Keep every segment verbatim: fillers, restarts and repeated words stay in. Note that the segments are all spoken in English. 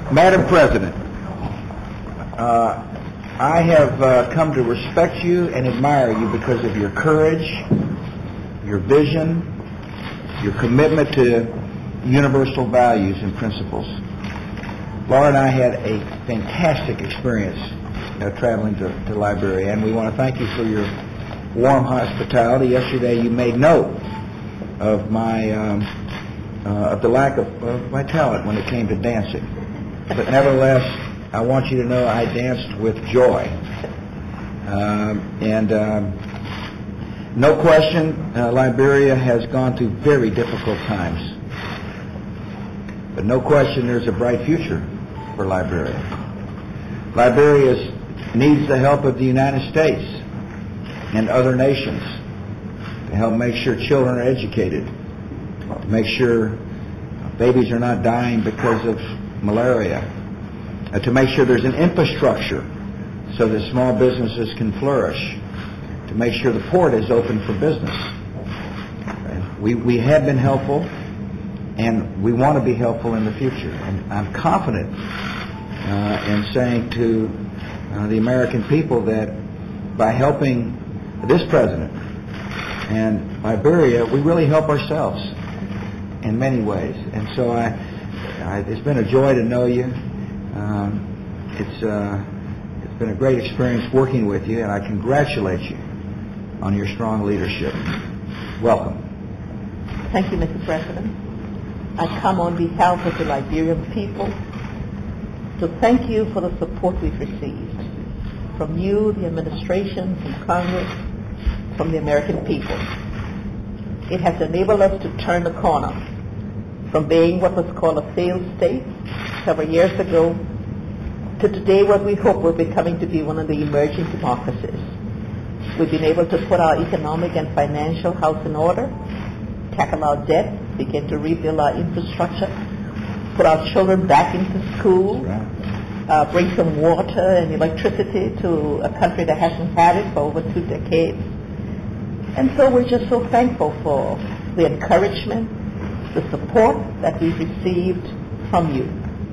Madam President, uh, I have uh, come to respect you and admire you because of your courage, your vision, your commitment to universal values and principles. Laura and I had a fantastic experience uh, traveling to, to Liberia, and we want to thank you for your warm hospitality. Yesterday you made note of my um, uh, of the lack of, of my talent when it came to dancing. But nevertheless, I want you to know I danced with joy. Um, and um, no question, uh, Liberia has gone through very difficult times. But no question there's a bright future for Liberia. Liberia is, needs the help of the United States and other nations to help make sure children are educated, to make sure babies are not dying because of malaria, uh, to make sure there's an infrastructure so that small businesses can flourish, to make sure the port is open for business. Uh, we, we have been helpful, and we want to be helpful in the future. And I'm confident uh, in saying to uh, the American people that by helping this president and Liberia, we really help ourselves in many ways. And so I, I it's been a joy to know you. Um, it's uh, it's been a great experience working with you, and I congratulate you on your strong leadership. Welcome. Thank you, Mister President. I come on behalf of the Liberian people to thank you for the support we've received from you, the administration, from Congress, from the American people. It has enabled us to turn the corner from being what was called a failed state several years ago to today what we hope we're becoming to be one of the emerging democracies. We've been able to put our economic and financial house in order, tackle our debt, begin to rebuild our infrastructure, put our children back into school, uh, bring some water and electricity to a country that hasn't had it for over two decades. And so we're just so thankful for the encouragement, the support that we've received from you.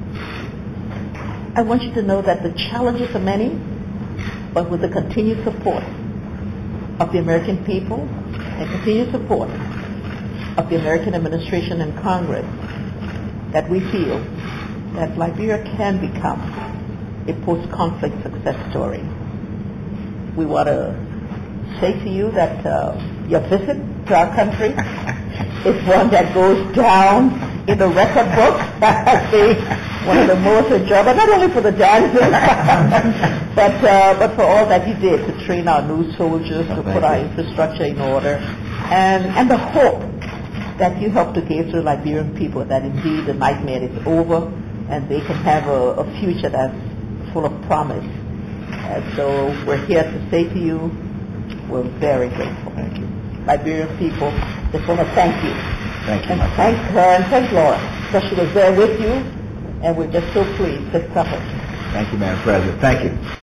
I want you to know that the challenges are many, but with the continued support of the American people and continued support of the American administration and Congress, that we feel that Liberia can become a post-conflict success story. We want to say to you that uh, your visit to our country is one that goes down in the record book as being one of the most enjoyable, not only for the dancers, but uh, but for all that you did to train our new soldiers, to put our infrastructure in order, and and the hope that you helped to give to the Liberian people that indeed the nightmare is over and they can have a, a future that's full of promise. And so we're here to say to you, we're very grateful. Thank you. Liberian people just want to thank you. Thank you. And thank her and thank Laura, because she was there with you, and we're just so pleased to suffer. Thank you, Madam President. Thank you.